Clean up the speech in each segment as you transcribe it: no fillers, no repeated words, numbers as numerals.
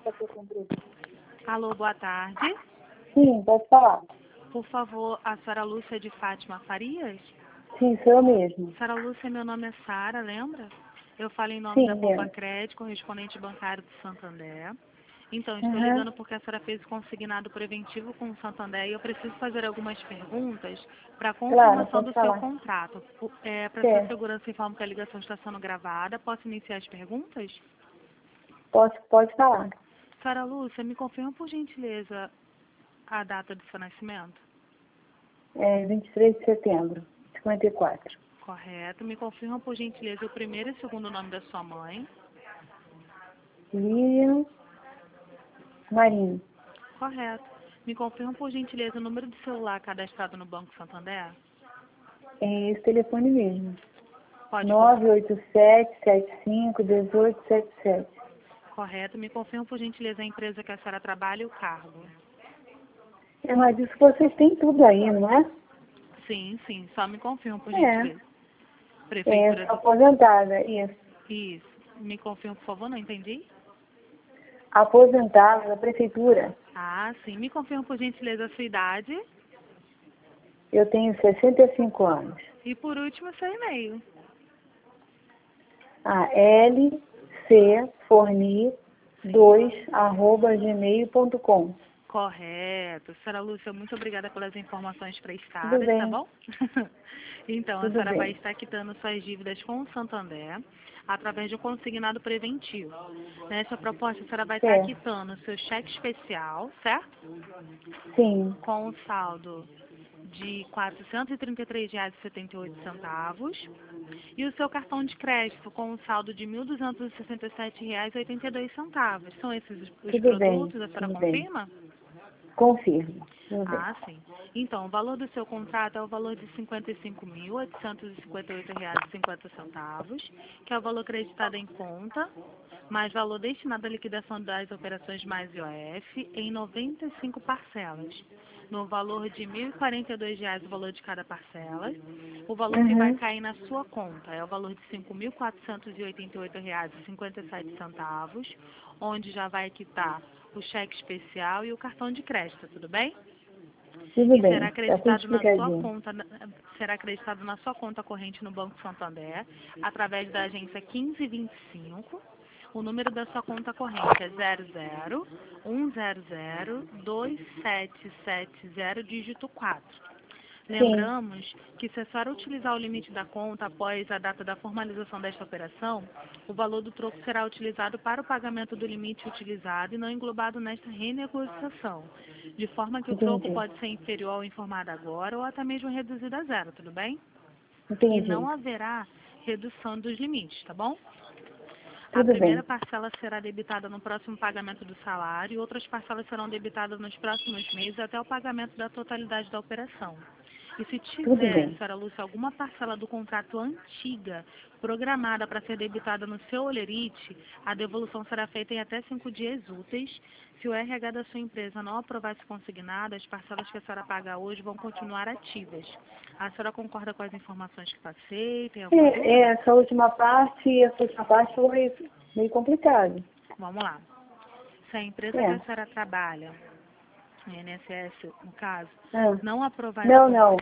Alô, boa tarde. Sim, pode falar. Por favor, a senhora Lúcia de Fátima Farias? Sim, sou eu mesmo. Senhora Lúcia, meu nome é Sara, lembra? Eu falo em nome Sim, da Poupa lembro. Crédito, correspondente bancário do Santander. Então, estou Uhum. ligando porque a senhora fez o consignado preventivo com o Santander e eu preciso fazer algumas perguntas para Claro, confirmação pode do seu falar. contrato. Para sua Certo. segurança, informo que a ligação está sendo gravada. Posso iniciar as perguntas? Pode falar. Senhora Lúcia, me confirma, por gentileza, a data do seu nascimento? É 23 de setembro, 54. Correto. Me confirma, por gentileza, o primeiro e segundo nome da sua mãe? Lilian Marinho. Correto. Me confirma, por gentileza, o número de celular cadastrado no Banco Santander? É esse telefone mesmo. Pode. 987-75-1877. Correto. Me confirma, por gentileza, a empresa que a senhora trabalha e o cargo? É, mas isso vocês têm tudo aí, não é? Sim, sim. Só me confirma, por É. gentileza. Prefeitura Sou do... aposentada, isso. Isso. Me confirma, por favor, não entendi? Aposentada da prefeitura. Ah, sim. Me confirma, por gentileza, a sua idade. Eu tenho 65 anos. E, por último, seu e-mail. lcforni2@gmail.com. Correto. Senhora Lúcia, muito obrigada pelas informações Tudo prestadas, tá bem, bom? Então, a tudo senhora vai bem. estar quitando suas dívidas com o Santander através de um consignado preventivo. Nessa proposta, a senhora vai estar Certo. quitando o seu cheque especial, certo? Sim, Com o saldo de R$ 433,78 e o seu cartão de crédito com o saldo de R$ 1.267,82. São esses os tudo bem, produtos, a senhora tudo bem. confirma? Confirmo. Tudo bem. Ah, sim. Então, o valor do seu contrato é o valor de R$ 55.858,50, que é o valor acreditado em conta, mais valor destinado à liquidação das operações mais IOF em 95 parcelas. No valor de R$ 1.042 o valor de cada parcela. O valor que vai Uhum. cair na sua conta é o valor de R$ 5.488,57, onde já vai quitar o cheque especial e o cartão de crédito, tudo bem? Tudo E bem. Tá tudo explicadinho. será acreditado na sua conta corrente no Banco Santander, através da agência 1525. O número da sua conta corrente é 00-100-2770, dígito 4. Sim, Lembramos que se a senhora utilizar o limite da conta após a data da formalização desta operação, o valor do troco será utilizado para o pagamento do limite utilizado e não englobado nesta renegociação, de forma que o troco entendi. pode ser inferior ao informado agora ou até mesmo reduzido a zero, tudo bem? E não Entendi. haverá redução dos limites, tá bom? A Tudo primeira bem. parcela será debitada no próximo pagamento do salário e outras parcelas serão debitadas nos próximos meses até o pagamento da totalidade da operação. E se Tudo tiver, bem. senhora Lúcia, alguma parcela do contrato antiga programada para ser debitada no seu olerite, a devolução será feita em até 5 dias úteis. Se o RH da sua empresa não aprovar esse consignado, as parcelas que a senhora paga hoje vão continuar ativas. A senhora concorda com as informações que passei? Tem alguma dúvida? Essa última foi meio complicado. Vamos lá. Se a empresa que a É. senhora trabalha, a INSS, no caso, Ah. não aprovar esse Não, não.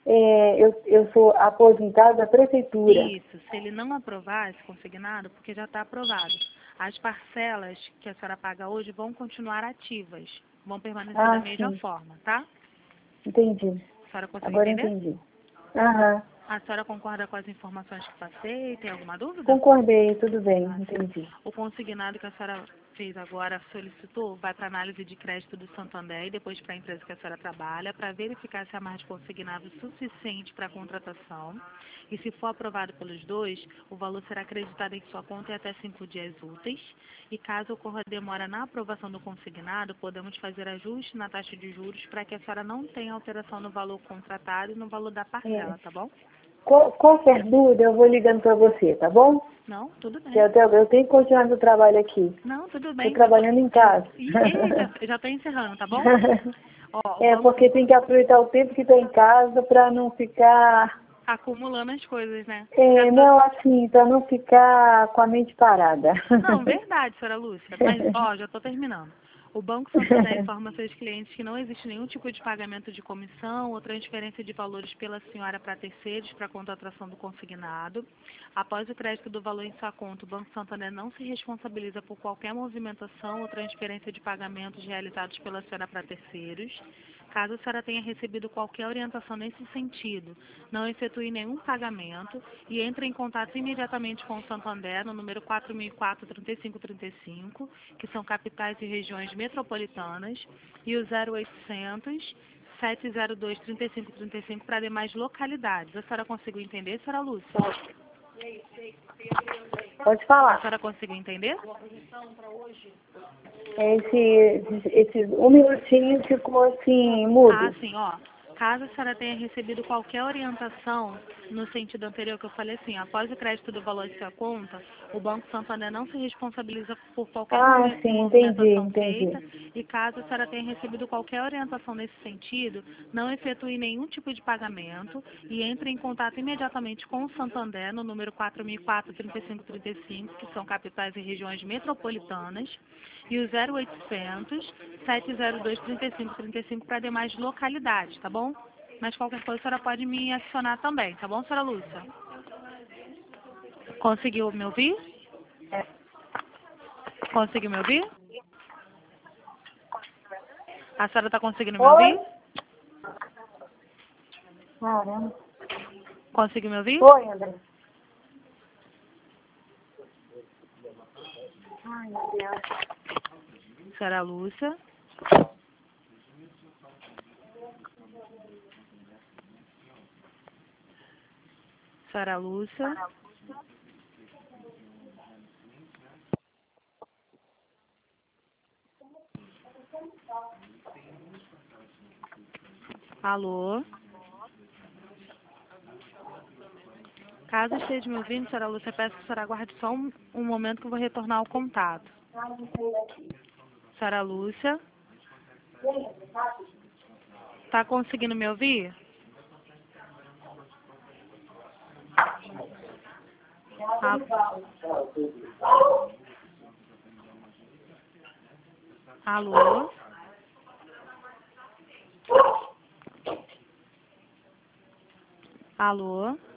Eu sou aposentada da prefeitura. Isso, se ele não aprovar esse consignado, porque já está aprovado, as parcelas que a senhora paga hoje vão continuar ativas, vão permanecer da Ah, mesma sim. forma, tá? Entendi. A senhora conseguiu Agora entender? entendi. Aham. A senhora concorda com as informações que passei? Tem alguma dúvida? Concordei, tudo bem, Ah, sim. entendi. O consignado que a senhora fez agora, solicitou, vai para análise de crédito do Santander e depois para a empresa que a senhora trabalha, para verificar se há mais de consignado suficiente para a contratação. E se for aprovado pelos dois, o valor será acreditado em sua conta em até 5 dias úteis. E caso ocorra demora na aprovação do consignado, podemos fazer ajuste na taxa de juros para que a senhora não tenha alteração no valor contratado e no valor da É. parcela, tá bom? Qualquer dúvida, eu vou ligando para você, tá bom? Não, tudo Que bem. eu tenho que continuar meu trabalho aqui. Não, tudo Estou bem. trabalhando em casa. Já estou encerrando, tá bom? Ó, o É, valor... porque tem que aproveitar o tempo que está em casa para não ficar acumulando as coisas, né? Não, assim, para não ficar com a mente parada. Não, verdade, senhora Lúcia. Mas, ó, já estou terminando. O Banco Santander informa seus clientes que não existe nenhum tipo de pagamento de comissão ou transferência de valores pela senhora para terceiros para contratação do consignado. Após o crédito do valor em sua conta, o Banco Santander não se responsabiliza por qualquer movimentação ou transferência de pagamentos realizados pela senhora para terceiros. Caso a senhora tenha recebido qualquer orientação nesse sentido, não efetue nenhum pagamento e entre em contato imediatamente com o Santander no número 4004-3535, que são capitais e regiões metropolitanas, e o 0800 702 3535 para demais localidades. A senhora conseguiu entender, senhora Lúcia? Pode A falar. senhora conseguiu entender? Um minutinho ficou assim, mudo. Ah, sim, ó. Caso a senhora tenha recebido qualquer orientação no sentido anterior que eu falei assim, após o crédito do valor de sua conta, o Banco Santander não se responsabiliza por qualquer Sim, movimentação entendi. feita e caso a senhora tenha recebido qualquer orientação nesse sentido, não efetue nenhum tipo de pagamento e entre em contato imediatamente com o Santander no número 4004-3535, que são capitais e regiões metropolitanas, e o 0800 702 3535 para demais localidades, tá bom? Mas qualquer coisa a senhora pode me acionar também, tá bom, senhora Lúcia? Conseguiu me ouvir? Conseguiu me ouvir? A senhora está conseguindo me ouvir? Caramba. Conseguiu me ouvir? Oi, André. Ai, meu Deus. Senhora Lúcia? Senhora Lúcia? Alô? Caso esteja me ouvindo, senhora Lúcia, peço que a senhora aguarde só um momento que eu vou retornar ao contato. Senhora Lúcia? Está conseguindo me ouvir? Alô? Alô?